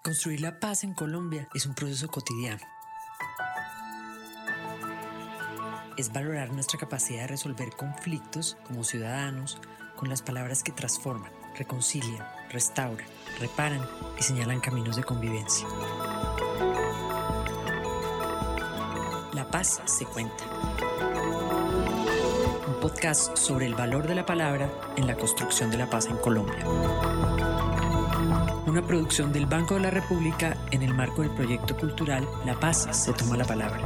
Construir la paz en Colombia es un proceso cotidiano. Es valorar nuestra capacidad de resolver conflictos como ciudadanos con las palabras que transforman, reconcilian, restauran, reparan y señalan caminos de convivencia. La paz se cuenta. Un podcast sobre el valor de la palabra en la construcción de la paz en Colombia. Una producción del Banco de la República en el marco del proyecto cultural La Paz se toma la palabra.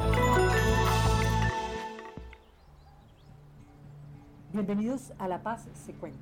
Bienvenidos a La Paz se cuenta.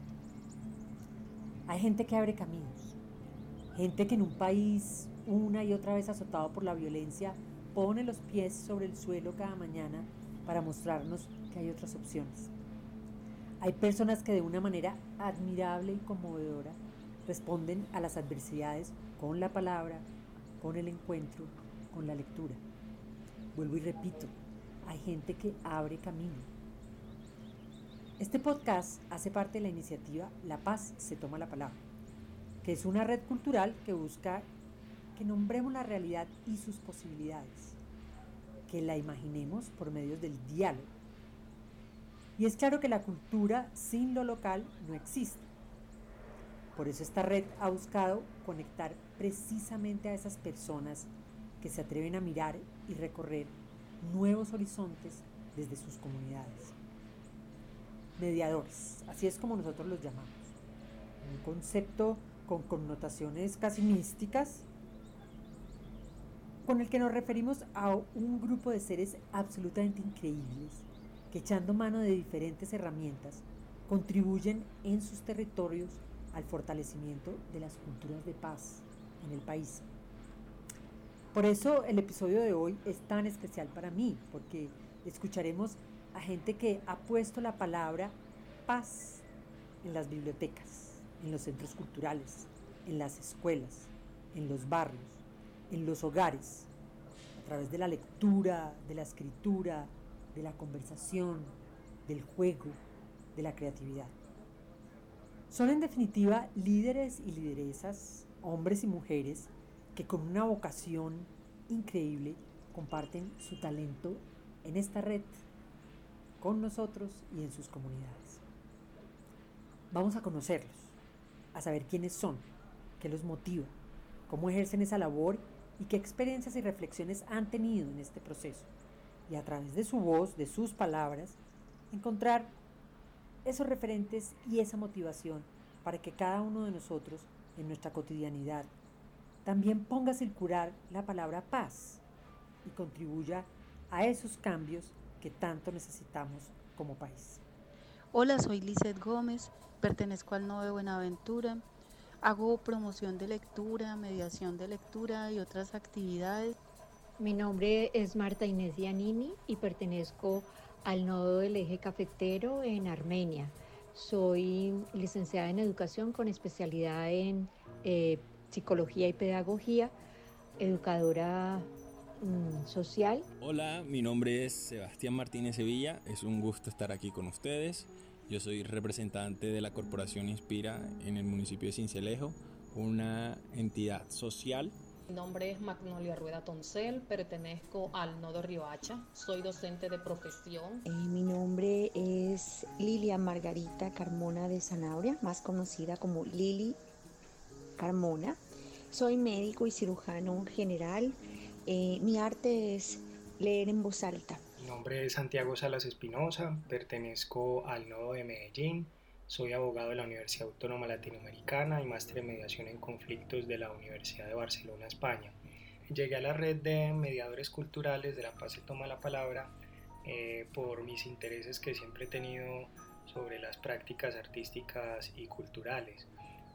Hay gente que abre caminos, gente que en un país una y otra vez azotado por la violencia pone los pies sobre el suelo cada mañana para mostrarnos que hay otras opciones. Hay personas que de una manera admirable y conmovedora responden a las adversidades con la palabra, con el encuentro, con la lectura. Vuelvo y repito, hay gente que abre camino. Este podcast hace parte de la iniciativa La Paz se toma la palabra, que es una red cultural que busca que nombremos la realidad y sus posibilidades, que la imaginemos por medios del diálogo. Y es claro que la cultura sin lo local no existe. Por eso esta red ha buscado conectar precisamente a esas personas que se atreven a mirar y recorrer nuevos horizontes desde sus comunidades. Mediadores, así es como nosotros los llamamos. Un concepto con connotaciones casi místicas, con el que nos referimos a un grupo de seres absolutamente increíbles que, echando mano de diferentes herramientas, contribuyen en sus territorios al fortalecimiento de las culturas de paz en el país. Por eso el episodio de hoy es tan especial para mí, porque escucharemos a gente que ha puesto la palabra paz en las bibliotecas, en los centros culturales, en las escuelas, en los barrios, en los hogares, a través de la lectura, de la escritura, de la conversación, del juego, de la creatividad. Son en definitiva líderes y lideresas, hombres y mujeres, que con una vocación increíble comparten su talento en esta red, con nosotros y en sus comunidades. Vamos a conocerlos, a saber quiénes son, qué los motiva, cómo ejercen esa labor y qué experiencias y reflexiones han tenido en este proceso. Y a través de su voz, de sus palabras, encontrar esos referentes y esa motivación para que cada uno de nosotros, en nuestra cotidianidad, también ponga a circular la palabra paz y contribuya a esos cambios que tanto necesitamos como país. Hola, soy Lizeth Gómez, pertenezco al Nodo de Buenaventura, hago promoción de lectura, mediación de lectura y otras actividades. Mi nombre es Marta Inés Giannini y pertenezco al Nodo del Eje Cafetero en Armenia. Soy licenciada en Educación con especialidad en Psicología y Pedagogía, educadora social. Hola, mi nombre es Sebastián Martínez Sevilla, es un gusto estar aquí con ustedes. Yo soy representante de la Corporación Inspira en el municipio de Sincelejo, una entidad social. Mi nombre es Magnolia Rueda Toncel, pertenezco al Nodo Riohacha, soy docente de profesión. Mi nombre es Lilia Margarita Carmona de Zanabria, más conocida como Lili Carmona. Soy médico y cirujano general. Mi arte es leer en voz alta. Mi nombre es Santiago Salas Espinosa, pertenezco al Nodo de Medellín. Soy abogado de la Universidad Autónoma Latinoamericana y máster en mediación en conflictos de la Universidad de Barcelona, España. Llegué a la red de mediadores culturales de La Paz se toma la palabra por mis intereses que siempre he tenido sobre las prácticas artísticas y culturales.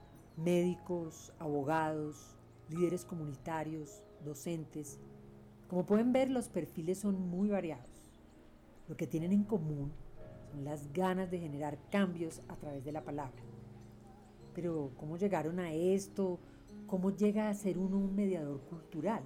Médicos, abogados, líderes comunitarios, docentes. Como pueden ver, los perfiles son muy variados. Lo que tienen en común son las ganas de generar cambios a través de la palabra. Pero, ¿cómo llegaron a esto? ¿Cómo llega a ser uno un mediador cultural?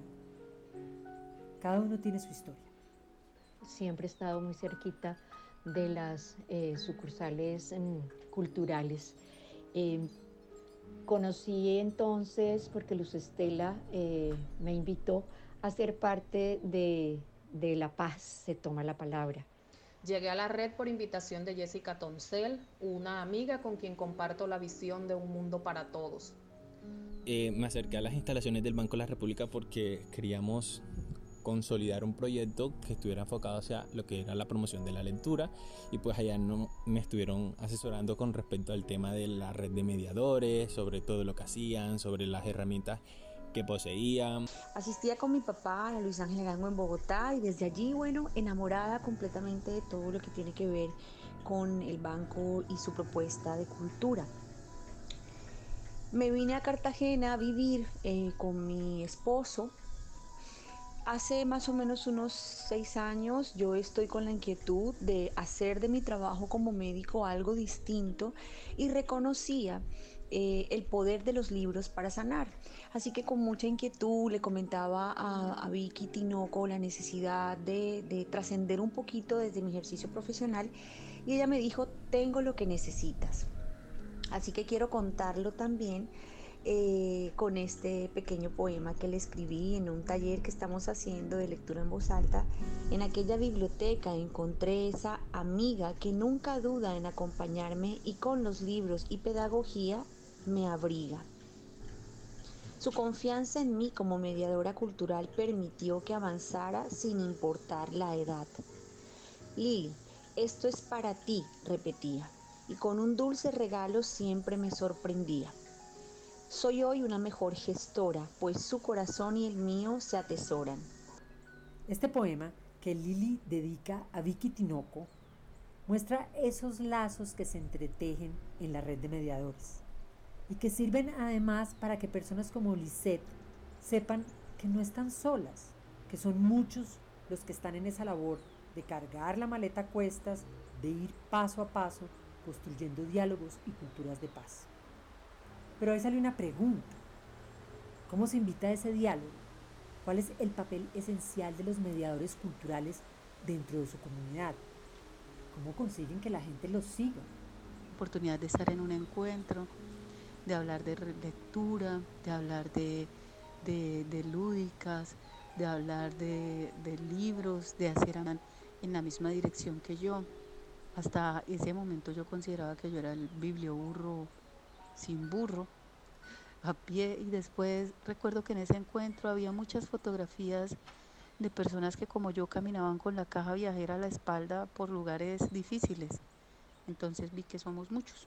Cada uno tiene su historia. Siempre he estado muy cerquita de las sucursales culturales. Conocí entonces, porque Luz Estela me invitó a ser parte de La Paz, se toma la palabra. Llegué a la red por invitación de Jessica Toncel, una amiga con quien comparto la visión de un mundo para todos. Me acerqué a las instalaciones del Banco de la República porque queríamos consolidar un proyecto que estuviera enfocado hacia lo que era la promoción de la lectura, y pues allá me estuvieron asesorando con respecto al tema de la red de mediadores, sobre todo lo que hacían, sobre las herramientas que poseían. Asistía con mi papá a la Luis Ángel Arango en Bogotá, y desde allí, bueno, enamorada completamente de todo lo que tiene que ver con el banco y su propuesta de cultura. Me vine a Cartagena a vivir con mi esposo. Hace más o menos unos 6 años yo estoy con la inquietud de hacer de mi trabajo como médico algo distinto, y reconocía el poder de los libros para sanar. Así que con mucha inquietud le comentaba a Vicky Tinoco la necesidad de trascender un poquito desde mi ejercicio profesional, y ella me dijo: tengo lo que necesitas. Así que quiero contarlo también con este pequeño poema que le escribí en un taller que estamos haciendo de lectura en voz alta. En aquella biblioteca encontré esa amiga que nunca duda en acompañarme, y con los libros y pedagogía me abriga. Su confianza en mí como mediadora cultural permitió que avanzara sin importar la edad. Lili, esto es para ti, repetía, y con un dulce regalo siempre me sorprendía. Soy hoy una mejor gestora, pues su corazón y el mío se atesoran. Este poema que Lili dedica a Vicky Tinoco muestra esos lazos que se entretejen en la red de mediadores y que sirven además para que personas como Lisette sepan que no están solas, que son muchos los que están en esa labor de cargar la maleta a cuestas, de ir paso a paso construyendo diálogos y culturas de paz. Pero ahí sale una pregunta: ¿cómo se invita a ese diálogo? ¿Cuál es el papel esencial de los mediadores culturales dentro de su comunidad? ¿Cómo consiguen que la gente los siga? Oportunidad de estar en un encuentro, de hablar de lectura, de hablar de lúdicas, de hablar de libros, de hacer en la misma dirección que yo. Hasta ese momento yo consideraba que yo era el biblioburro sin burro, a pie, y después recuerdo que en ese encuentro había muchas fotografías de personas que, como yo, caminaban con la caja viajera a la espalda por lugares difíciles. Entonces vi que somos muchos.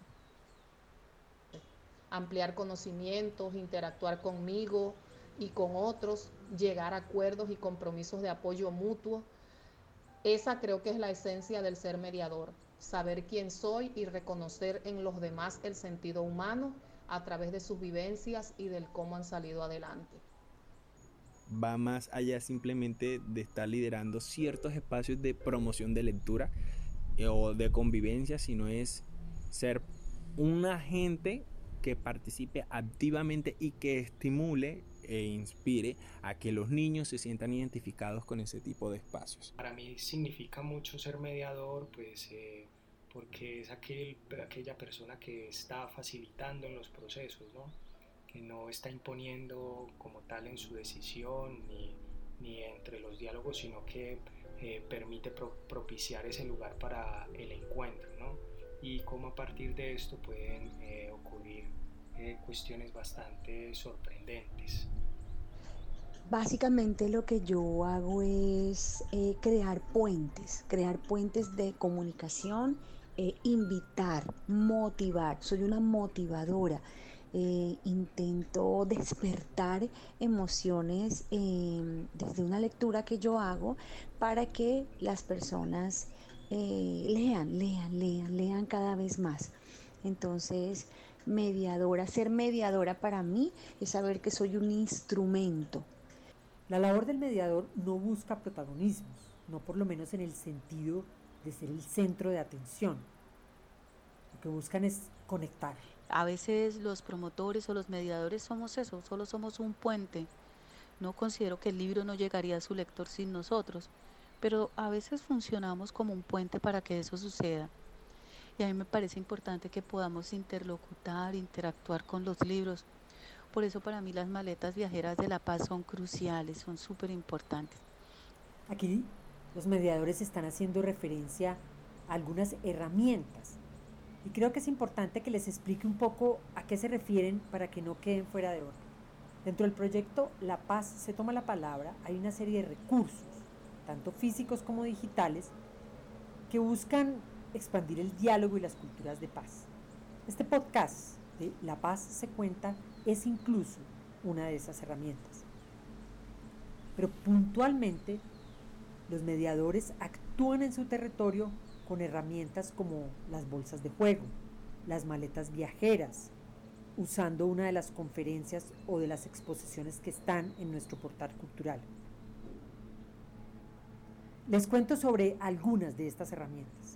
Ampliar conocimientos, interactuar conmigo y con otros, llegar a acuerdos y compromisos de apoyo mutuo. Esa creo que es la esencia del ser mediador, saber quién soy y reconocer en los demás el sentido humano a través de sus vivencias y del cómo han salido adelante. Va más allá simplemente de estar liderando ciertos espacios de promoción de lectura o de convivencia, sino es ser un agente que participe activamente y que estimule e inspire a que los niños se sientan identificados con ese tipo de espacios. Para mí significa mucho ser mediador, pues porque es aquella persona que está facilitando en los procesos, ¿no? Que no está imponiendo como tal en su decisión ni entre los diálogos, sino que permite propiciar ese lugar para el encuentro, ¿no? Y cómo a partir de esto pueden ocurrir cuestiones bastante sorprendentes. Básicamente lo que yo hago es crear puentes de comunicación, invitar, motivar. Soy una motivadora. Intento despertar emociones desde una lectura que yo hago para que las personas lean cada vez más. Entonces, ser mediadora para mí es saber que soy un instrumento. La labor del mediador no busca protagonismos, no por lo menos en el sentido de ser el centro de atención. Lo que buscan es conectar. A veces los promotores o los mediadores somos eso, solo somos un puente. No considero que el libro no llegaría a su lector sin nosotros, pero a veces funcionamos como un puente para que eso suceda. Y a mí me parece importante que podamos interactuar con los libros. Por eso para mí las maletas viajeras de la paz son cruciales, son súper importantes. Aquí los mediadores están haciendo referencia a algunas herramientas y creo que es importante que les explique un poco a qué se refieren para que no queden fuera de orden. Dentro del proyecto La Paz se toma la palabra, hay una serie de recursos, tanto físicos como digitales, que buscan expandir el diálogo y las culturas de paz. Este podcast de La Paz se cuenta es incluso una de esas herramientas. Pero puntualmente, los mediadores actúan en su territorio con herramientas como las bolsas de juego, las maletas viajeras, usando una de las conferencias o de las exposiciones que están en nuestro portal cultural. Les cuento sobre algunas de estas herramientas.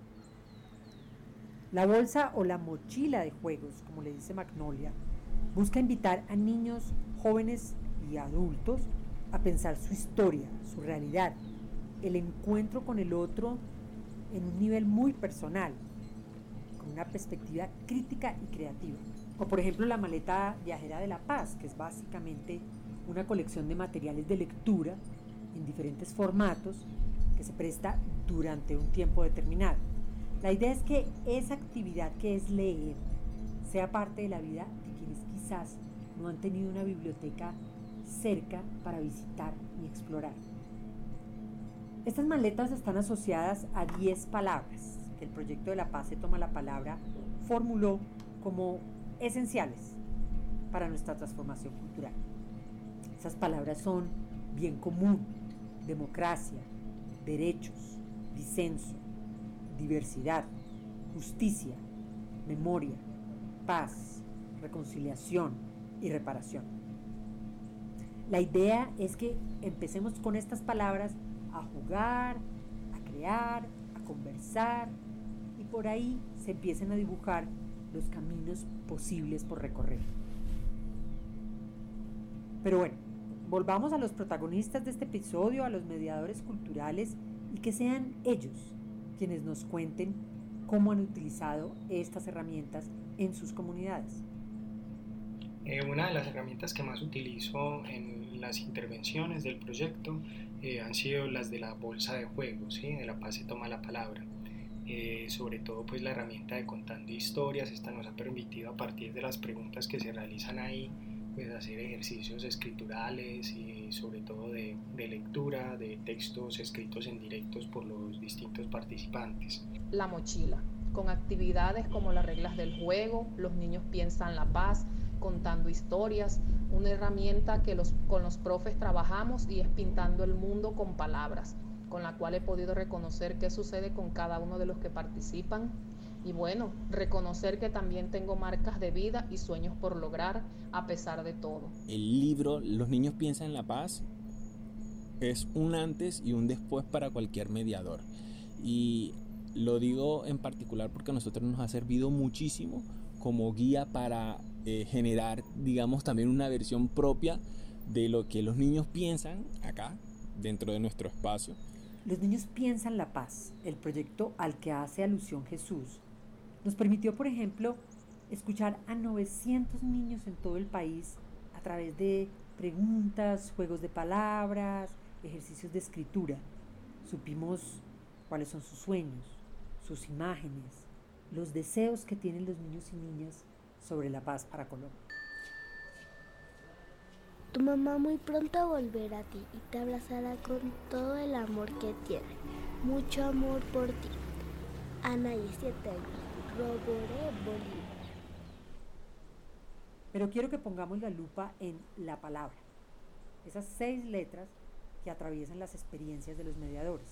La bolsa o la mochila de juegos, como le dice Magnolia, busca invitar a niños, jóvenes y adultos a pensar su historia, su realidad, el encuentro con el otro en un nivel muy personal, con una perspectiva crítica y creativa. O por ejemplo la maleta viajera de la paz, que es básicamente una colección de materiales de lectura en diferentes formatos que se presta durante un tiempo determinado. La idea es que esa actividad que es leer sea parte de la vida de quienes quizás no han tenido una biblioteca cerca para visitar y explorar. Estas maletas están asociadas a 10 palabras que el proyecto de La Paz se toma la palabra formuló como esenciales para nuestra transformación cultural. Esas palabras son bien común, democracia, derechos, disenso, diversidad, justicia, memoria, paz, reconciliación y reparación. La idea es que empecemos con estas palabras a jugar, a crear, a conversar y por ahí se empiecen a dibujar los caminos posibles por recorrer. Pero bueno, volvamos a los protagonistas de este episodio, a los mediadores culturales y que sean ellos quienes nos cuenten cómo han utilizado estas herramientas en sus comunidades. Una de las herramientas que más utilizo en las intervenciones del proyecto han sido las de la bolsa de juegos, ¿sí? De La Paz se toma la palabra. Sobre todo pues la herramienta de contando historias, esta nos ha permitido a partir de las preguntas que se realizan ahí pues hacer ejercicios escriturales y sobre todo de lectura de textos escritos en directos por los distintos participantes. La mochila, con actividades como las reglas del juego, los niños piensan la paz, contando historias, una herramienta que con los profes trabajamos y es pintando el mundo con palabras, con la cual he podido reconocer qué sucede con cada uno de los que participan y bueno, reconocer que también tengo marcas de vida y sueños por lograr a pesar de todo. El libro Los niños piensan la paz es un antes y un después para cualquier mediador y lo digo en particular porque a nosotros nos ha servido muchísimo como guía para generar, digamos, también una versión propia de lo que los niños piensan acá, dentro de nuestro espacio. Los niños piensan la paz, el proyecto al que hace alusión Jesús, nos permitió, por ejemplo, escuchar a 900 niños en todo el país a través de preguntas, juegos de palabras, ejercicios de escritura. Supimos cuáles son sus sueños, sus imágenes, los deseos que tienen los niños y niñas sobre la paz para Colombia. Tu mamá muy pronto volverá a ti y te abrazará con todo el amor que tiene. Mucho amor por ti. Ana y 7 años. Roboré, Bolívar. Pero quiero que pongamos la lupa en la palabra, esas 6 letras que atraviesan las experiencias de los mediadores.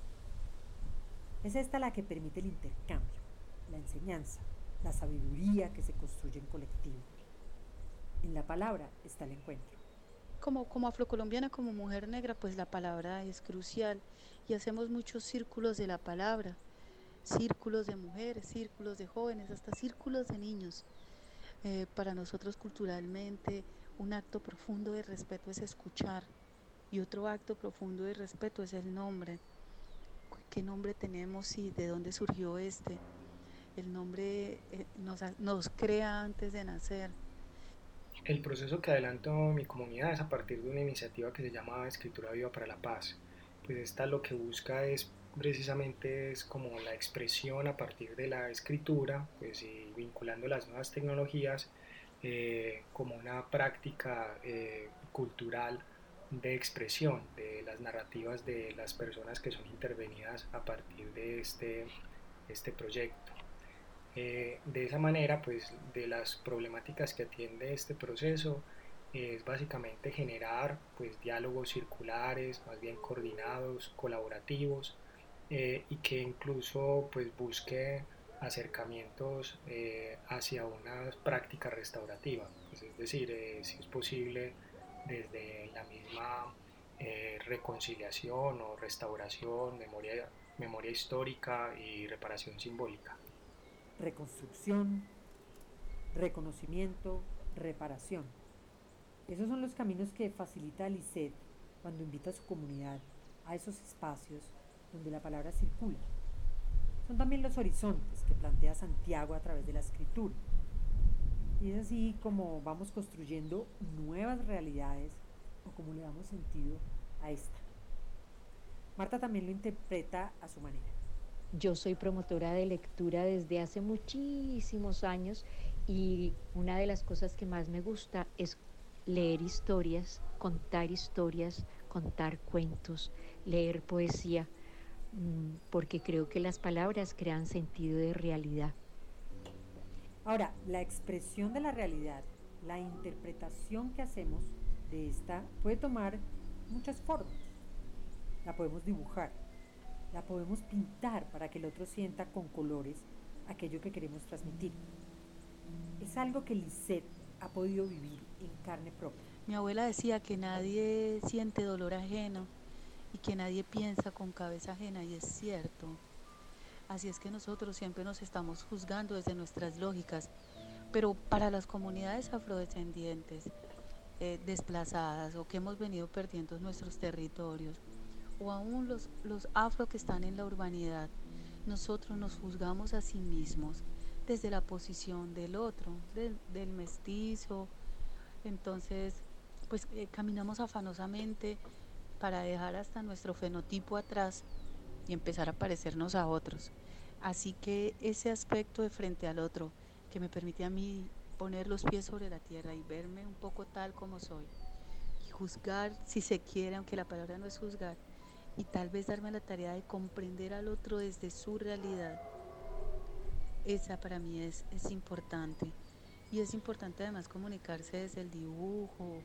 Es esta la que permite el intercambio, la enseñanza, la sabiduría que se construye en colectivo. En la palabra está el encuentro. Como afrocolombiana, como mujer negra, pues la palabra es crucial y hacemos muchos círculos de la palabra, círculos de mujeres, círculos de jóvenes, hasta círculos de niños. Para nosotros culturalmente un acto profundo de respeto es escuchar y otro acto profundo de respeto es el nombre. ¿Qué nombre tenemos y de dónde surgió este? El nombre nos crea antes de nacer. El proceso que adelanto en mi comunidad es a partir de una iniciativa que se llama Escritura Viva para la Paz. Pues esta lo que busca es precisamente es como la expresión a partir de la escritura, pues y vinculando las nuevas tecnologías como una práctica cultural de expresión de las narrativas de las personas que son intervenidas a partir de este proyecto. De esa manera, pues de las problemáticas que atiende este proceso es básicamente generar pues diálogos circulares, más bien coordinados, colaborativos, y que incluso pues busque acercamientos hacia una práctica restaurativa, pues, es decir, si es posible desde la misma reconciliación o restauración, memoria histórica y reparación simbólica. Reconstrucción, reconocimiento, reparación. Esos son los caminos que facilita Lisette cuando invita a su comunidad a esos espacios donde la palabra circula. Son también los horizontes que plantea Santiago a través de la escritura. Y es así como vamos construyendo nuevas realidades o como le damos sentido a esta. Marta también lo interpreta a su manera. Yo soy promotora de lectura desde hace muchísimos años y una de las cosas que más me gusta es leer historias, contar cuentos, leer poesía, porque creo que las palabras crean sentido de realidad. Ahora, la expresión de la realidad, la interpretación que hacemos de esta puede tomar muchas formas. La podemos dibujar, la podemos pintar para que el otro sienta con colores aquello que queremos transmitir. Es algo que Lisette ha podido vivir en carne propia. Mi abuela decía que nadie siente dolor ajeno y que nadie piensa con cabeza ajena, y es cierto. Así es que nosotros siempre nos estamos juzgando desde nuestras lógicas, pero para las comunidades afrodescendientes, desplazadas o que hemos venido perdiendo nuestros territorios, o aún los afro que están en la urbanidad, nosotros nos juzgamos a sí mismos desde la posición del otro, del mestizo. Entonces, pues caminamos afanosamente para dejar hasta nuestro fenotipo atrás y empezar a parecernos a otros. Así que ese aspecto de frente al otro, que me permite a mí poner los pies sobre la tierra y verme un poco tal como soy, y juzgar si se quiere, aunque la palabra no es juzgar, y tal vez darme la tarea de comprender al otro desde su realidad, esa para mí es importante. Y es importante además comunicarse desde el dibujo.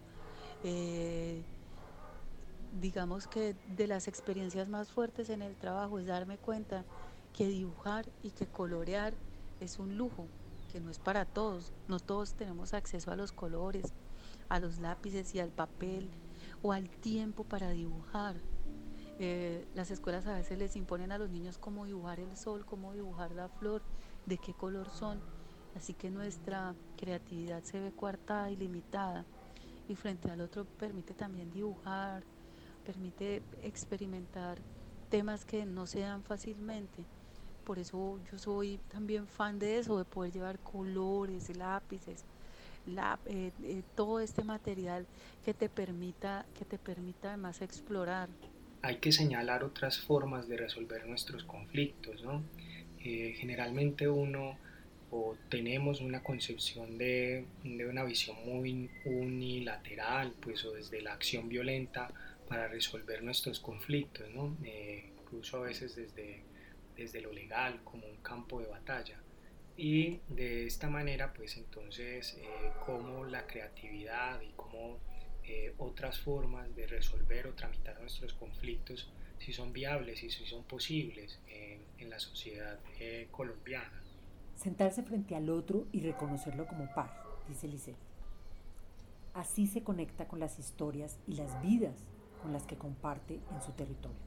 Digamos que de las experiencias más fuertes en el trabajo es darme cuenta que dibujar y que colorear es un lujo, que no es para todos. No todos tenemos acceso a los colores, a los lápices y al papel o al tiempo para dibujar. Las escuelas a veces les imponen a los niños cómo dibujar el sol, cómo dibujar la flor, de qué color son. Así que nuestra creatividad se ve coartada y limitada, y frente al otro permite también dibujar, permite experimentar temas que no se dan fácilmente. Por eso yo soy también fan de eso, de poder llevar colores, lápices, todo este material que te permita además explorar. Hay que señalar otras formas de resolver nuestros conflictos, ¿no? Generalmente uno o tenemos una concepción de una visión muy unilateral, pues, o desde la acción violenta para resolver nuestros conflictos, ¿no? Incluso a veces desde lo legal, como un campo de batalla. Y de esta manera, pues entonces, cómo la creatividad y cómo otras formas de resolver o tramitar nuestros conflictos, si son viables y si son posibles en la sociedad colombiana. Sentarse frente al otro y reconocerlo como par, dice Lisette. Así se conecta con las historias y las vidas con las que comparte en su territorio.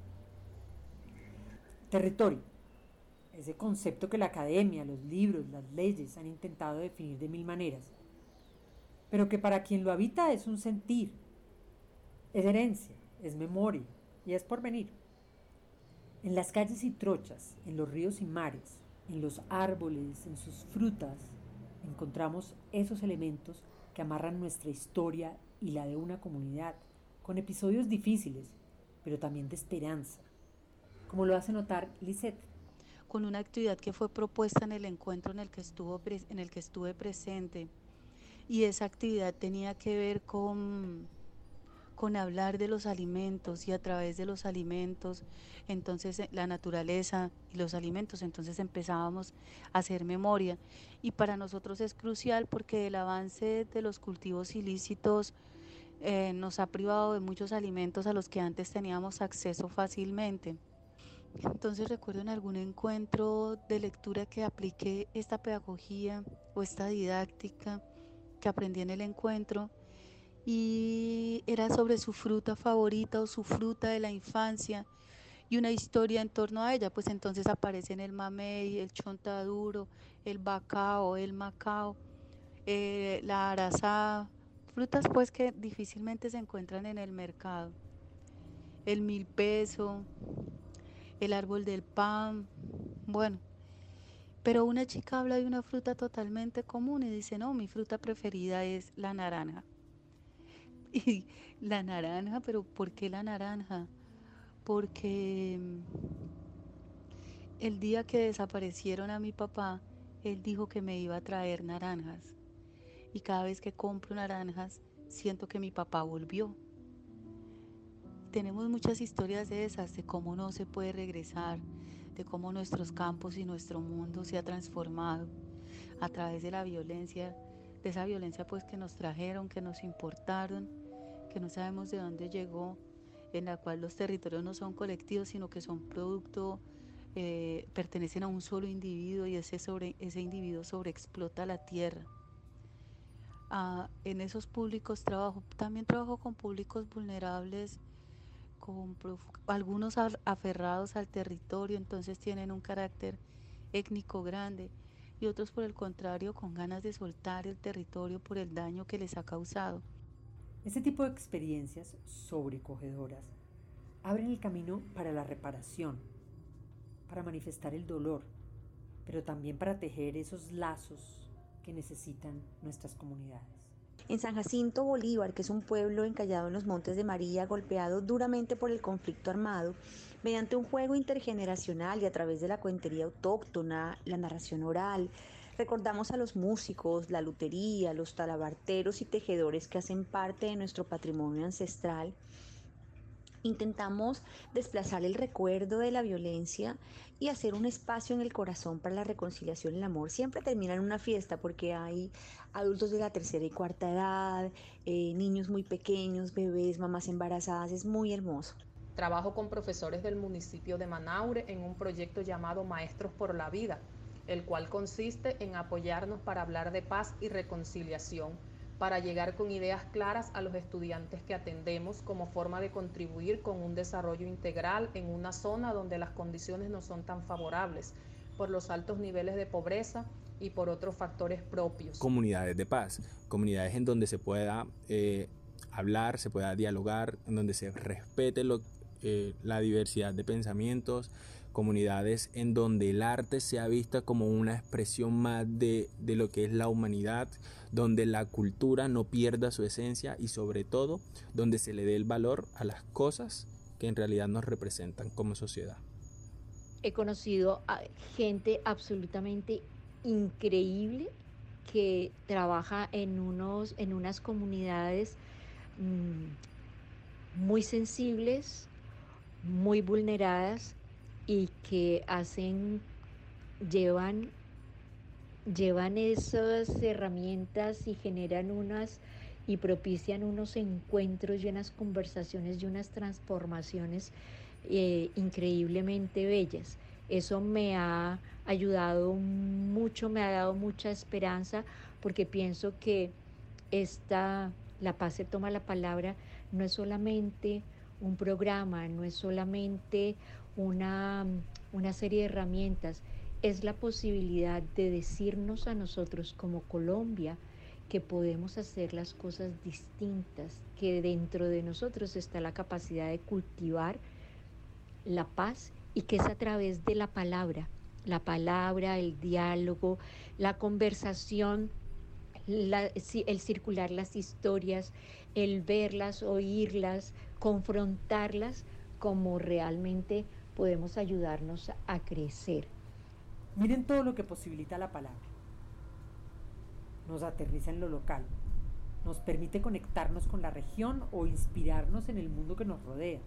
Territorio, ese concepto que la academia, los libros, las leyes han intentado definir de mil maneras, pero que para quien lo habita es un sentir, es herencia, es memoria y es porvenir. En las calles y trochas, en los ríos y mares, En los árboles, en sus frutas, encontramos esos elementos que amarran nuestra historia y la de una comunidad, con episodios difíciles, pero también de esperanza, como lo hace notar Lisette. Con una actividad que fue propuesta en el encuentro en el que estuve presente, y esa actividad tenía que ver con hablar de los alimentos, y a través de los alimentos, entonces la naturaleza y los alimentos, entonces empezábamos a hacer memoria. Y para nosotros es crucial porque el avance de los cultivos ilícitos nos ha privado de muchos alimentos a los que antes teníamos acceso fácilmente. Entonces recuerdo en algún encuentro de lectura que apliqué esta pedagogía o esta didáctica que aprendí en el encuentro, y era sobre su fruta favorita o su fruta de la infancia y una historia en torno a ella. Pues entonces aparecen el mamey, el chontaduro, el bacao, el macao, la arazá, frutas pues que difícilmente se encuentran en el mercado, el milpeso, el árbol del pan, bueno. Pero una chica habla de una fruta totalmente común y dice, no, mi fruta preferida es la naranja. Y la naranja, pero ¿por qué la naranja? Porque el día que desaparecieron a mi papá, él dijo que me iba a traer naranjas. Y cada vez que compro naranjas, siento que mi papá volvió. Tenemos muchas historias de esas, de cómo no se puede regresar, de cómo nuestros campos y nuestro mundo se ha transformado a través de la violencia, de esa violencia pues que nos trajeron, que nos importaron, que no sabemos de dónde llegó, en la cual los territorios no son colectivos, sino que son producto, pertenecen a un solo individuo, y ese individuo sobreexplota la tierra. En esos públicos también trabajo con públicos vulnerables, con algunos aferrados al territorio, entonces tienen un carácter étnico grande, y otros por el contrario con ganas de soltar el territorio por el daño que les ha causado. Este tipo de experiencias sobrecogedoras abren el camino para la reparación, para manifestar el dolor, pero también para tejer esos lazos que necesitan nuestras comunidades. En San Jacinto Bolívar, que es un pueblo encallado en los Montes de María, golpeado duramente por el conflicto armado, mediante un juego intergeneracional y a través de la cuentería autóctona, la narración oral, recordamos a los músicos, la lutería, los talabarteros y tejedores que hacen parte de nuestro patrimonio ancestral. Intentamos desplazar el recuerdo de la violencia y hacer un espacio en el corazón para la reconciliación y el amor. Siempre termina en una fiesta porque hay adultos de la tercera y cuarta edad, niños muy pequeños, bebés, mamás embarazadas. Es muy hermoso. Trabajo con profesores del municipio de Manaure en un proyecto llamado Maestros por la Vida, el cual consiste en apoyarnos para hablar de paz y reconciliación, para llegar con ideas claras a los estudiantes que atendemos como forma de contribuir con un desarrollo integral en una zona donde las condiciones no son tan favorables por los altos niveles de pobreza y por otros factores propios. Comunidades de paz, comunidades en donde se pueda hablar, se pueda dialogar, en donde se respete la diversidad de pensamientos, comunidades en donde el arte sea vista como una expresión más de lo que es la humanidad, donde la cultura no pierda su esencia y sobre todo donde se le dé el valor a las cosas que en realidad nos representan como sociedad. He conocido a gente absolutamente increíble que trabaja en unas comunidades muy sensibles, muy vulneradas, y que llevan esas herramientas y generan y propician unos encuentros y unas conversaciones y unas transformaciones increíblemente bellas. Eso me ha ayudado mucho, me ha dado mucha esperanza, porque pienso que La Paz se toma la palabra, no es solamente un programa, no es solamente una serie de herramientas, es la posibilidad de decirnos a nosotros como Colombia que podemos hacer las cosas distintas, que dentro de nosotros está la capacidad de cultivar la paz y que es a través de la palabra La palabra, el diálogo, la conversación, el circular las historias, el verlas, oírlas, confrontarlas, como realmente podemos ayudarnos a crecer. Miren todo lo que posibilita la palabra. Nos aterriza en lo local, nos permite conectarnos con la región o inspirarnos en el mundo que nos rodea.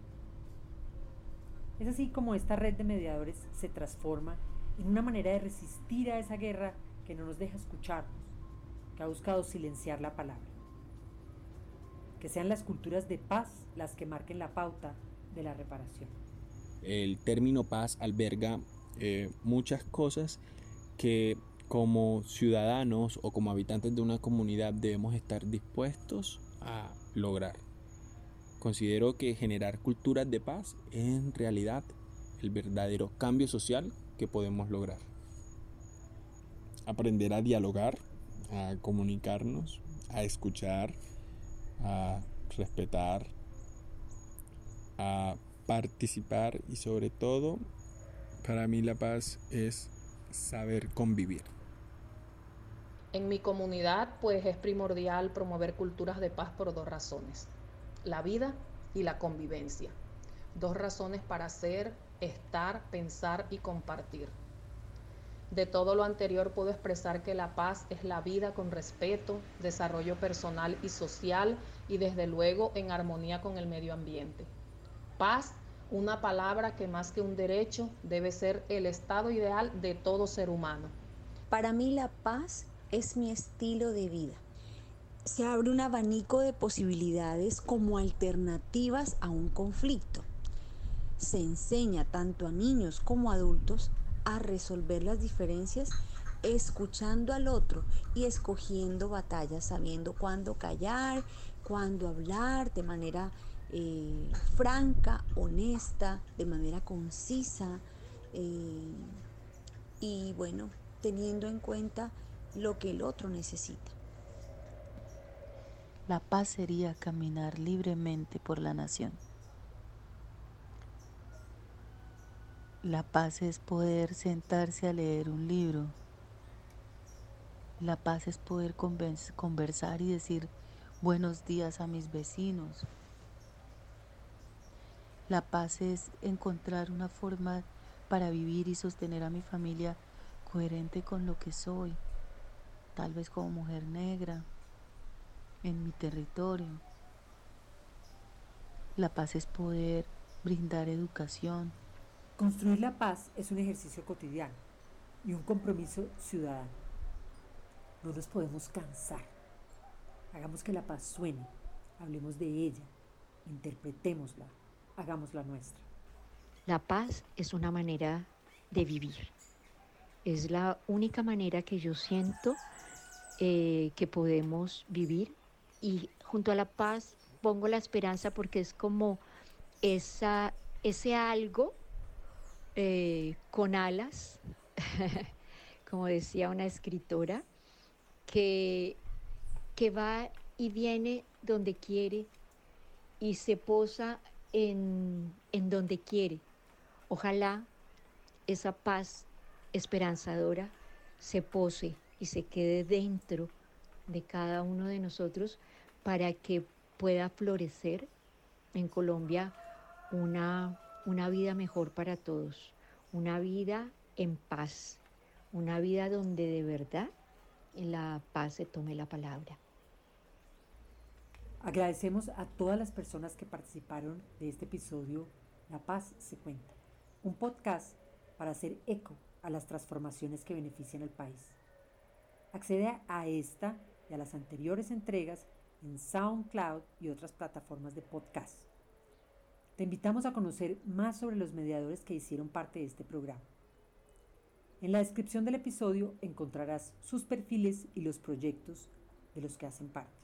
Es así como esta red de mediadores se transforma en una manera de resistir a esa guerra que no nos deja escucharnos, que ha buscado silenciar la palabra. Que sean las culturas de paz las que marquen la pauta de la reparación. El término paz alberga muchas cosas que como ciudadanos o como habitantes de una comunidad debemos estar dispuestos a lograr. Considero que generar culturas de paz es en realidad el verdadero cambio social que podemos lograr. Aprender a dialogar, a comunicarnos, a escuchar, a respetar, a participar y sobre todo, para mí la paz es saber convivir. En mi comunidad, pues es primordial promover culturas de paz por 2 razones: la vida y la convivencia. 2 razones para ser, estar, pensar y compartir. De todo lo anterior puedo expresar que la paz es la vida con respeto, desarrollo personal y social y desde luego en armonía con el medio ambiente. Paz, una palabra que más que un derecho debe ser el estado ideal de todo ser humano. Para mí la paz es mi estilo de vida. Se abre un abanico de posibilidades como alternativas a un conflicto. Se enseña tanto a niños como a adultos a resolver las diferencias escuchando al otro y escogiendo batallas, sabiendo cuándo callar, cuándo hablar de manera franca, honesta, de manera concisa y bueno, teniendo en cuenta lo que el otro necesita. La paz sería caminar libremente por la nación. La paz es poder sentarse a leer un libro. La paz es poder conversar y decir buenos días a mis vecinos. La paz es encontrar una forma para vivir y sostener a mi familia coherente con lo que soy, tal vez como mujer negra, en mi territorio. La paz es poder brindar educación. Construir la paz es un ejercicio cotidiano y un compromiso ciudadano. No nos podemos cansar. Hagamos que la paz suene, hablemos de ella, interpretémosla, hagámosla nuestra. La paz es una manera de vivir. Es la única manera que yo siento que podemos vivir, y junto a la paz pongo la esperanza porque es como ese algo con alas, como decía una escritora, que va y viene donde quiere y se posa en donde quiere. Ojalá esa paz esperanzadora se pose y se quede dentro de cada uno de nosotros para que pueda florecer en Colombia una vida mejor para todos, una vida en paz, una vida donde de verdad en la paz se tome la palabra. Agradecemos a todas las personas que participaron de este episodio La Paz se cuenta, un podcast para hacer eco a las transformaciones que benefician al país. Accede a esta y a las anteriores entregas en SoundCloud y otras plataformas de podcast. Te invitamos a conocer más sobre los mediadores que hicieron parte de este programa. En la descripción del episodio encontrarás sus perfiles y los proyectos de los que hacen parte.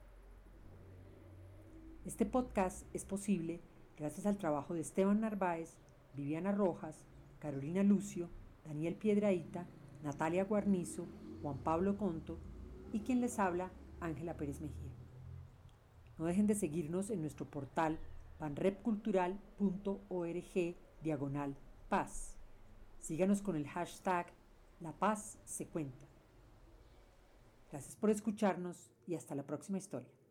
Este podcast es posible gracias al trabajo de Esteban Narváez, Viviana Rojas, Carolina Lucio, Daniel Piedrahita, Natalia Guarnizo, Juan Pablo Conto y quien les habla, Ángela Pérez Mejía. No dejen de seguirnos en nuestro portal panrepcultural.org/paz. Síganos con el hashtag La Paz se cuenta. Gracias por escucharnos y hasta la próxima historia.